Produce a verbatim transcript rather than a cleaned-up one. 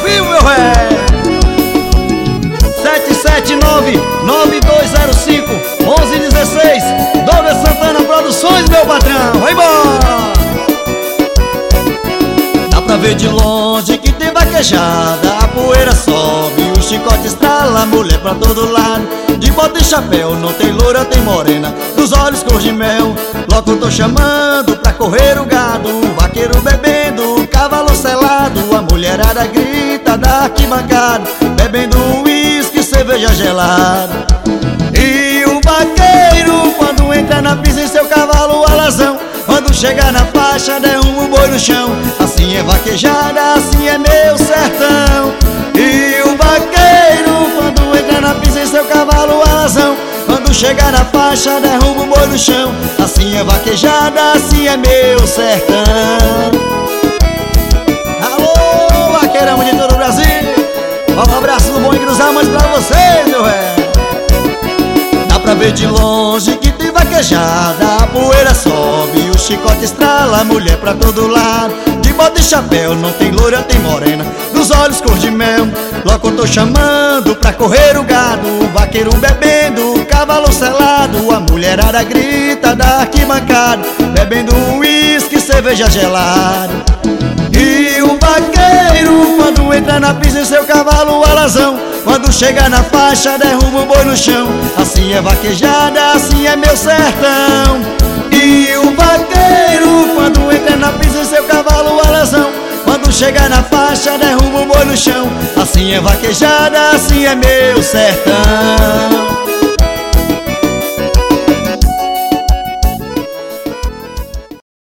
vivo, meu velho. Sete sete nove, nove dois zero cinco, onze dezesseis. Douglas Santana Produções, meu patrão. Vai embora. Dá pra ver de longe que tem vaquejada, a poeira sobe, o chicote estrala, mulher pra todo lado. De bota e chapéu, não tem loura, tem morena, dos olhos cor de mel. Logo tô chamando pra correr o gado, o vaqueiro bebendo, o cavalo selado. A mulherada grita da arquibancada, bebendo uísque, cerveja gelada. E o vaqueiro, quando entra na pista em seu cavalo alazão, quando chega na faixa, derruba o boi no chão. Assim é vaquejada, assim é meu sertão. E o vaqueiro, quando entra na pista em seu cavalo alazão, quando chega na faixa, derruba o boi no chão. Assim é vaquejada, assim é meu sertão. Alô, vaqueirão de todo o Brasil, um abraço do bom e dos amantes pra vocês, meu velho. Dá pra ver de longe que tem vaquejada, a poeira sobe, o chicote estrala, mulher pra todo lado. De bota e chapéu, não tem loura, tem morena, dos olhos cor de mel. Logo tô chamando pra correr o gado, o vaqueiro bebendo, o cavalo selado. A mulherada grita da arquibancada, bebendo uísque, cerveja gelada. E o vaqueiro, quando entra na pista em seu cavalo alazão, quando chega na faixa, derruba o boi no chão. Assim é vaquejada, assim é meu sertão. E o vaqueiro, quando entra na pista em seu cavalo alazão, quando chega na faixa, derruba o boi no chão. Assim é vaquejada, assim é meu sertão.